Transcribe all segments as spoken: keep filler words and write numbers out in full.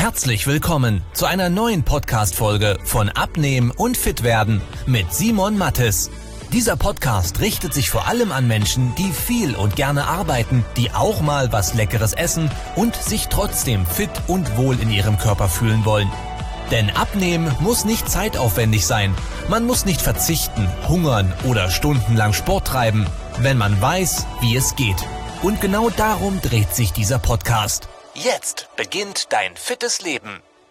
Herzlich willkommen zu einer neuen Podcast-Folge von Abnehmen und Fitwerden mit Simon Mattes. Dieser Podcast richtet sich vor allem an Menschen, die viel und gerne arbeiten, die auch mal was Leckeres essen und sich trotzdem fit und wohl in ihrem Körper fühlen wollen. Denn Abnehmen muss nicht zeitaufwendig sein. Man muss nicht verzichten, hungern oder stundenlang Sport treiben, wenn man weiß, wie es geht. Und genau darum dreht sich dieser Podcast. Jetzt beginnt dein fittes Leben.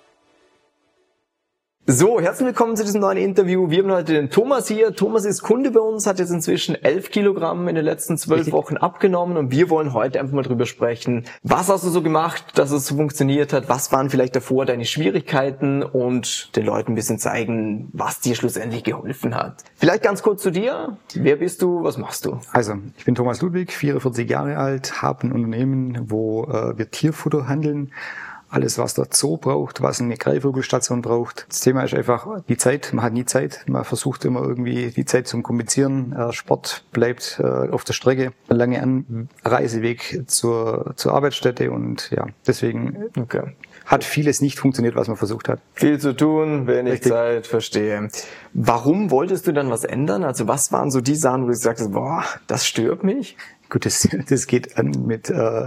So, herzlich willkommen zu diesem neuen Interview. Wir haben heute den Thomas hier. Thomas ist Kunde bei uns, hat jetzt inzwischen elf Kilogramm in den letzten zwölf Wochen abgenommen und wir wollen heute einfach mal drüber sprechen. Was hast du so gemacht, dass es so funktioniert hat? Was waren vielleicht davor deine Schwierigkeiten und den Leuten ein bisschen zeigen, was dir schlussendlich geholfen hat? Vielleicht ganz kurz zu dir. Wer bist du? Was machst du? Also, ich bin Thomas Ludwig, vierundvierzig Jahre alt, habe ein Unternehmen, wo äh, wir Tierfutter handeln. Alles, was der Zoo braucht, was eine Greifvogelstation braucht. Das Thema ist einfach die Zeit. Man hat nie Zeit. Man versucht immer irgendwie die Zeit zu kompensieren. Sport bleibt auf der Strecke. Ein langer Reiseweg zur, zur Arbeitsstätte und ja, deswegen okay. Hat vieles nicht funktioniert, was man versucht hat. Viel zu tun, wenig Richtig. Zeit, verstehe. Warum wolltest du dann was ändern? Also was waren so die Sachen, wo du gesagt hast, boah, das stört mich? Gut, das, das geht an mit, äh,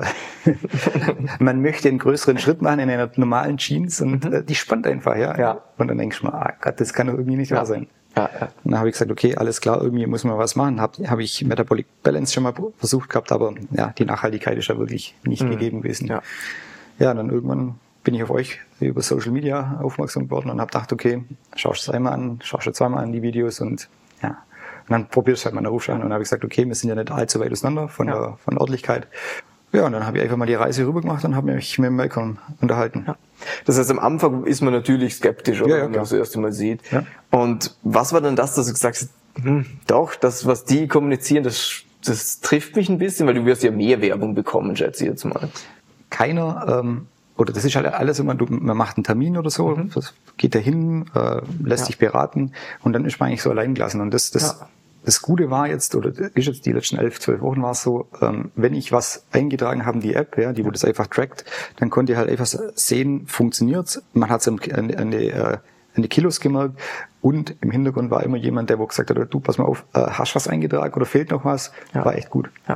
man möchte einen größeren Schritt machen in einer normalen Jeans und äh, die spannt einfach, ja. ja. Und dann denkst du mal, ah Gott, das kann doch irgendwie nicht ja. wahr sein. Ja, ja. Und dann habe ich gesagt, okay, alles klar, irgendwie muss man was machen. Habe hab ich Metabolic Balance schon mal versucht gehabt, aber ja, die Nachhaltigkeit ist ja wirklich nicht mhm. gegeben gewesen. Ja. ja, und dann irgendwann bin ich auf euch über Social Media aufmerksam geworden und habe gedacht, okay, schaust du es einmal an, schaust du zweimal an die Videos und ja. Und dann probierst du halt mal eine Rufschein. Und dann habe ich gesagt, okay, wir sind ja nicht allzu weit auseinander von, ja. der, von der Örtlichkeit. Ja, und dann habe ich einfach mal die Reise rüber gemacht und habe mich mit dem Malcolm unterhalten. Ja. Das heißt, am Anfang ist man natürlich skeptisch, oder, ja, ja, wenn man das erste Mal sieht. Ja. Und was war denn das, dass du gesagt hast, hm, doch, das, was die kommunizieren, das, das trifft mich ein bisschen, weil du wirst ja mehr Werbung bekommen, schätze ich jetzt mal. Keiner, ähm, oder das ist halt alles immer, du, man macht einen Termin oder so, mhm. das geht da hin, äh, lässt ja. sich beraten und dann ist man eigentlich so allein gelassen. Und das, das, ja. das Gute war jetzt, oder ist jetzt die letzten elf, zwölf Wochen war es so, ähm, wenn ich was eingetragen habe in die App, ja, die wo das einfach trackt, dann konnte ich halt einfach sehen, funktioniert's. Man hat es an, an, an, die, äh, an die Kilos gemerkt und im Hintergrund war immer jemand, der wo gesagt hat, du, pass mal auf, äh, hast was eingetragen oder fehlt noch was? Ja. War echt gut. Ja.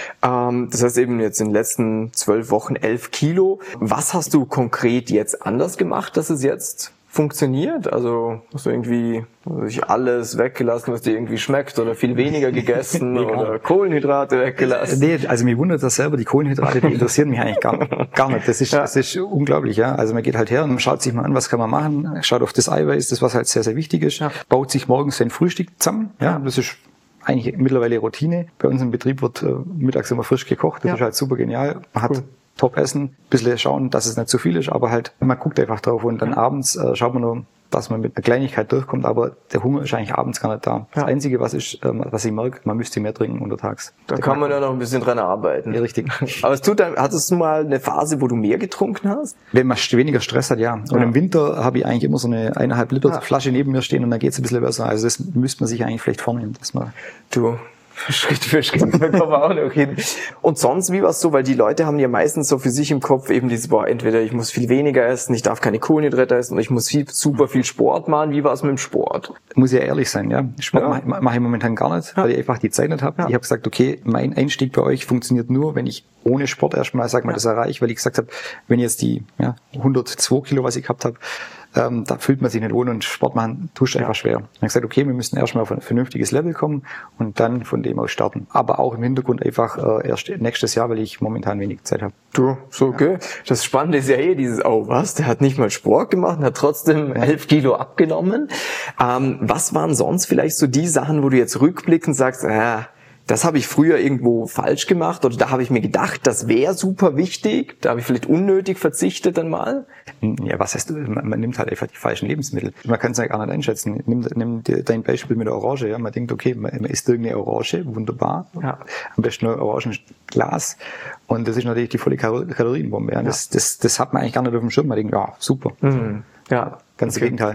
Ähm, das heißt eben jetzt in den letzten zwölf Wochen elf Kilo. Was hast du konkret jetzt anders gemacht, dass es jetzt funktioniert? Also hast du irgendwie sich alles weggelassen, was dir irgendwie schmeckt oder viel weniger gegessen nee, oder Kohlenhydrate weggelassen? Nee, also mich wundert das selber, die Kohlenhydrate, die interessieren mich eigentlich gar, gar nicht. Das ist, ja. das ist unglaublich, ja. Also man geht halt her und schaut sich mal an, was kann man machen, schaut auf das Eiweiß, das was halt sehr, sehr wichtig ist, ja. baut sich morgens sein Frühstück zusammen, ja, das ist eigentlich mittlerweile Routine. Bei uns im Betrieb wird äh, mittags immer frisch gekocht, das ja. ist halt super genial. Man hat cool. Top-Essen, ein bisschen schauen, dass es nicht zu viel ist, aber halt, man guckt einfach drauf und dann ja. abends äh, schaut man nur, dass man mit einer Kleinigkeit durchkommt, aber der Hunger ist eigentlich abends gar nicht da. Das ja. Einzige, was ist, ähm, was ich merke, man müsste mehr trinken untertags. Da der kann man ja noch ein bisschen dran arbeiten. Ja, richtig. Aber es tut dann, hattest du mal eine Phase, wo du mehr getrunken hast? Wenn man weniger Stress hat, ja. Und ja. im Winter habe ich eigentlich immer so eine eineinhalb Liter ja. Flasche neben mir stehen und dann geht's ein bisschen besser. Also das müsste man sich eigentlich vielleicht vornehmen, dass man du Schritt für Schritt, da kommen wir auch noch hin. Und sonst, wie war es so? Weil die Leute haben ja meistens so für sich im Kopf eben dieses, boah, entweder ich muss viel weniger essen, ich darf keine Kohlenhydrate essen oder ich muss viel, super viel Sport machen. Wie war es mit dem Sport? Muss ja ehrlich sein, ja. Sport ja. mache mach ich momentan gar nicht, ja. weil ich einfach die Zeit nicht habe. Ja. Ich habe gesagt, okay, mein Einstieg bei euch funktioniert nur, wenn ich ohne Sport erstmal, sag mal, ja. das erreiche, weil ich gesagt habe, wenn jetzt die ja, hundertzwei Kilo, was ich gehabt habe, Ähm, da fühlt man sich nicht wohl und Sport machen tust du einfach schwer. Dann habe ich gesagt, okay, wir müssen erstmal auf ein vernünftiges Level kommen und dann von dem aus starten. Aber auch im Hintergrund einfach äh, erst nächstes Jahr, weil ich momentan wenig Zeit habe. Du, so okay. Ja. Das Spannende ist ja eh dieses, oh was, der hat nicht mal Sport gemacht und hat trotzdem ja. elf Kilo abgenommen. Ähm, was waren sonst vielleicht so die Sachen, wo du jetzt rückblickend sagst, äh, das habe ich früher irgendwo falsch gemacht oder da habe ich mir gedacht, das wäre super wichtig, da habe ich vielleicht unnötig verzichtet dann mal? Ja, was heißt, man, man nimmt halt einfach die falschen Lebensmittel. Man kann es ja gar nicht einschätzen. Nimm, nimm dein Beispiel mit der Orange. Ja, man denkt, okay, man, man isst irgendeine Orange, wunderbar. Ja. Am besten ein Orangenglas. Und das ist natürlich die volle Kalorienbombe. Ja. Das, das, das hat man eigentlich gar nicht auf dem Schirm. Man denkt, ja, super. Mhm. Ja, ganz okay. Im Gegenteil.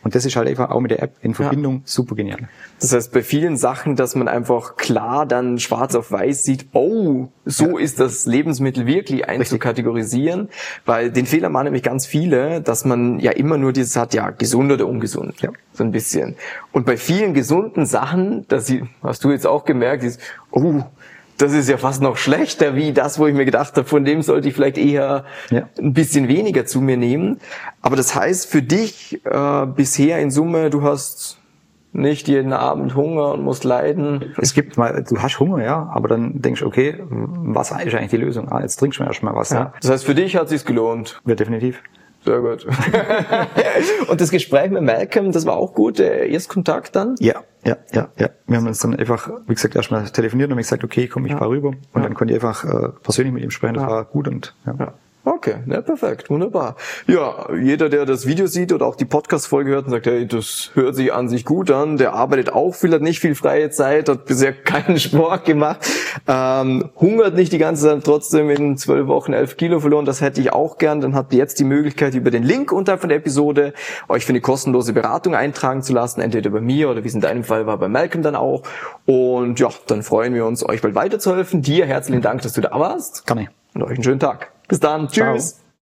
Und das ist halt einfach auch mit der App in Verbindung ja. super genial. Das heißt, bei vielen Sachen, dass man einfach klar dann schwarz auf weiß sieht, oh, so ja. ist das Lebensmittel wirklich einzukategorisieren, Richtig. Weil den Fehler machen nämlich ganz viele, dass man ja immer nur dieses hat, ja, gesund oder ungesund, ja. so ein bisschen. Und bei vielen gesunden Sachen, das hast du jetzt auch gemerkt, ist, oh, das ist ja fast noch schlechter wie das, wo ich mir gedacht habe, von dem sollte ich vielleicht eher ja. ein bisschen weniger zu mir nehmen. Aber das heißt für dich äh, bisher in Summe, du hast nicht jeden Abend Hunger und musst leiden. Es gibt mal, du hast Hunger, ja, aber dann denkst du, okay, Wasser ist eigentlich die Lösung. Ah, jetzt trinkst du erst mal Wasser. Ja. Das heißt, für dich hat es sich gelohnt? Ja, definitiv. Sehr gut. Und das Gespräch mit Malcolm, das war auch gut, der Erstkontakt dann? Ja, ja, ja, ja. Wir haben uns dann einfach, wie gesagt, erstmal telefoniert und haben gesagt, okay, komm, ich ja. fahr rüber. Und ja. dann konnte ich einfach äh, persönlich mit ihm sprechen, das ja. war gut und ja. ja. Okay, ne, perfekt, wunderbar. Ja, jeder, der das Video sieht oder auch die Podcast-Folge hört und sagt, hey, das hört sich an sich gut an, der arbeitet auch viel, hat nicht viel freie Zeit, hat bisher keinen Sport gemacht, ähm, hungert nicht die ganze Zeit, trotzdem in zwölf Wochen elf Kilo verloren, das hätte ich auch gern. Dann habt ihr jetzt die Möglichkeit, über den Link unterhalb von der Episode euch für eine kostenlose Beratung eintragen zu lassen, entweder bei mir oder wie es in deinem Fall war, bei Malcolm dann auch. Und ja, dann freuen wir uns, euch bald weiterzuhelfen. Dir herzlichen Dank, dass du da warst. Gerne. Und euch einen schönen Tag. Bis dann. Tschüss. Ciao.